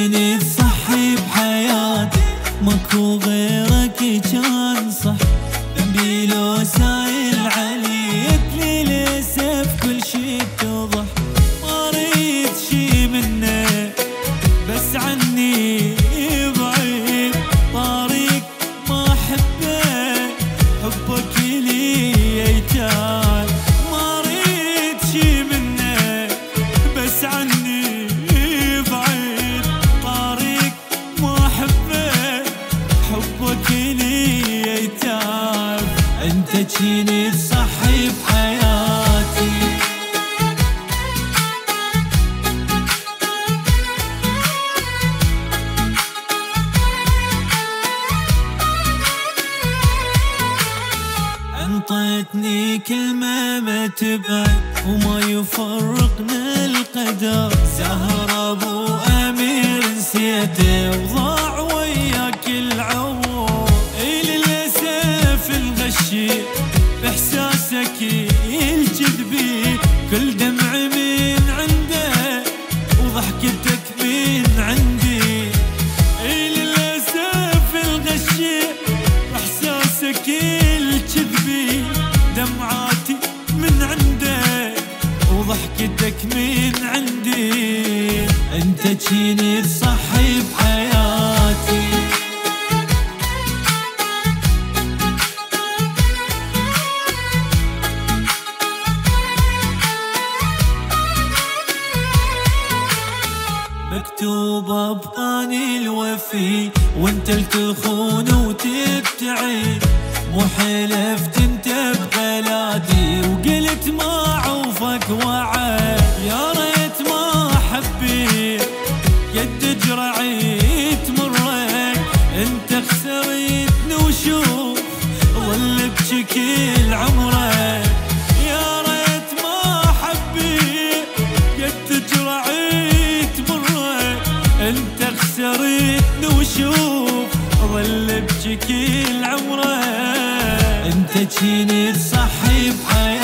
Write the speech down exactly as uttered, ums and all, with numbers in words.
جيني تصحي بحياتي، ماكو غيرك كان صح. ذنبي لو سايل عليك للأسف كل شي اتضح. ما ريد شي منك بس عني بعيد، طريق ما احبه حبك لي يتعال. ما ريد شي منك بس عني بعيد، طريق ما احبه حبك لي يتعال. انت جيني تصحي بحياتي، انطيتني كلمة ما تبعد وما يفرقنا القدر. زهر ابو امير نسيته وضاع وياك العمر. اي للاسف الغشي باحساسك الجذبي، كل دمع من عنده وضحكتك من عندي. اي للاسف الغشي باحساسك الجذبي، دمعاتي من عندك وضحكتك من عندي. انت جيني تصحي بحياتي، مكتوبة بطاني الوفي وانت التخون وتبتعد. مو حلفت انت بغلاتي وقلت ما عوفك وعد. يا ريت ما حبيت قد جرعيت مرك، انت خسرتني وشوف ظل بشكل عمرك. يا ريت ما حبيت قد جرعيت مرك، انت خسرتني وشوف ظل بشكل عمرك. انت جيني تصحي بحياتي.